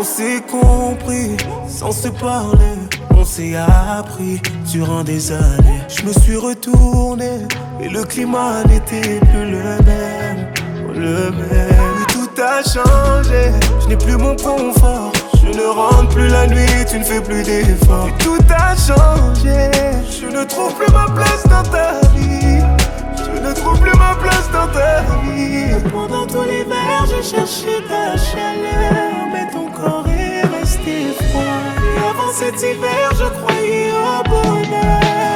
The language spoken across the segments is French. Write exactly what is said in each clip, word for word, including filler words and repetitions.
On s'est compris sans se parler. On s'est appris durant des années. Je me suis retourné et le climat n'était plus le même. Le même. Tout a changé. Je n'ai plus mon confort. Je ne rentre plus la nuit, tu ne fais plus d'efforts. Et tout a changé. Je ne trouve plus ma place dans ta vie. Je ne trouve plus ma place dans ta vie. Pendant tout l'hiver, j'ai cherché ta chaleur, mais ton corps est resté froid. Et avant cet hiver, je croyais au bonheur.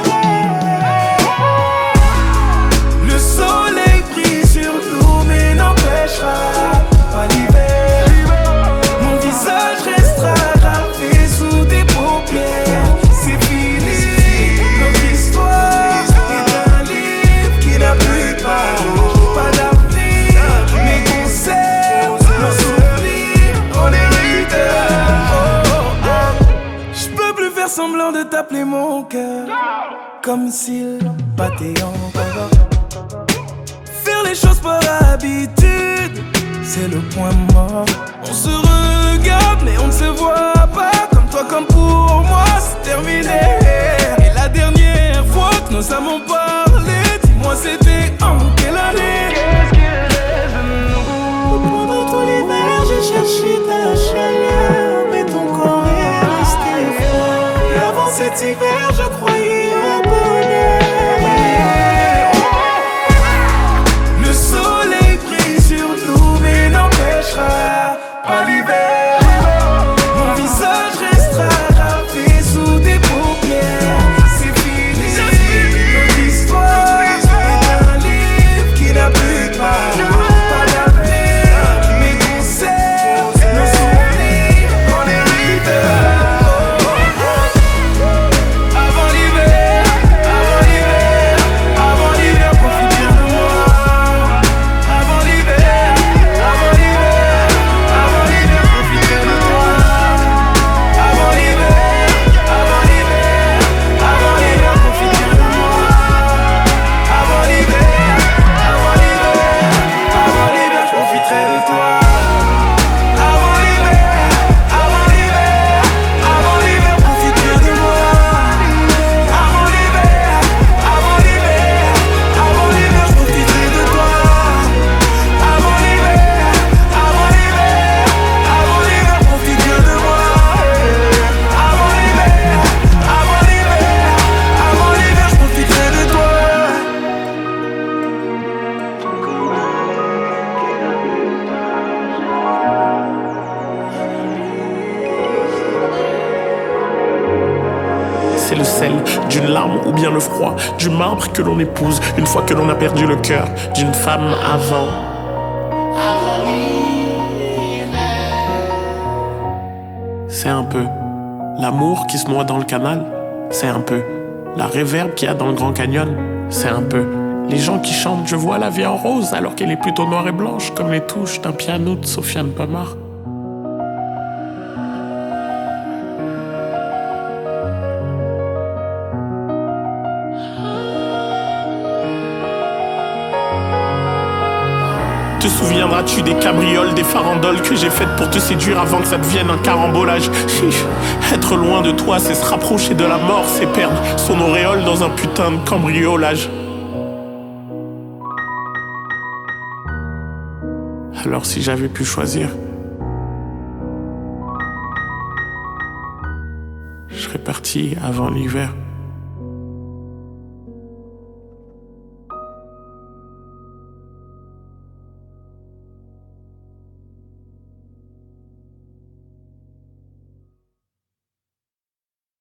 Le soleil brille sur nous, mais n'empêchera pas l'hiver. Mon visage restera gravé sous tes paupières. C'est fini, notre histoire est un livre qui n'a plus de page. Pas d'avenir, mais conserve nos souvenirs en héritage. J'peux plus faire semblant de t'appeler mon cœur, comme s'il battait encore. Faire les choses par habitude, c'est le point mort. On se regarde mais on ne se voit pas. Comme toi comme pour moi c'est terminé. Et la dernière fois que nos âmes ont parlé, dis-moi c'était en quelle année? Qu'est-ce qu'il reste de nous? Pendant tout l'hiver j'ai cherché ta chaleur, mais ton corps est resté froid. Et avant cet hiver je croyais au bonheur. Le soleil brille sur nous mais n'empêchera pas l'hiver. Mon visage restera gravé sous tes paupières. C'est fini, notre histoire est un livre qui n'a plus de page. Pas d'avenir, mais conserve nos souvenirs en héritage. Avant l'hiver, avant l'hiver, avant l'hiver, profite bien de moi. Avant l'hiver, avant l'hiver, avant l'hiver, profite bien de toi. Avant l'hiver, avant l'hiver, avant l'hiver, profite bien de moi. Avant l'hiver, avant l'hiver, avant l'hiver, je profiterai de toi. Avant l'hiver, avant l'hiver, avant l'hiver, profite bien de moi. Avant l'hiver, avant l'hiver, avant l'hiver, je profiterai de toi. Avant l'hiver, avant l'hiver, avant l'hiver, profite bien de moi. Avant l'hiver, avant l'hiver, avant l'hiver, je profiterai de toi. C'est le sel d'une larme ou bien le froid du marbre que l'on épouse une fois que l'on a perdu le cœur d'une femme avant. C'est un peu l'amour qui se noie dans le canal. C'est un peu la réverbe qu'il y a dans le Grand Canyon. C'est un peu les gens qui chantent « Je vois la vie en rose » alors qu'elle est plutôt noire et blanche comme les touches d'un piano de Sofiane Pamar. Te souviendras-tu des cabrioles, des farandoles que j'ai faites pour te séduire avant que ça devienne un carambolage? Être loin de toi, c'est se rapprocher de la mort, c'est perdre son auréole dans un putain de cambriolage. Alors si j'avais pu choisir, je serais parti avant l'hiver.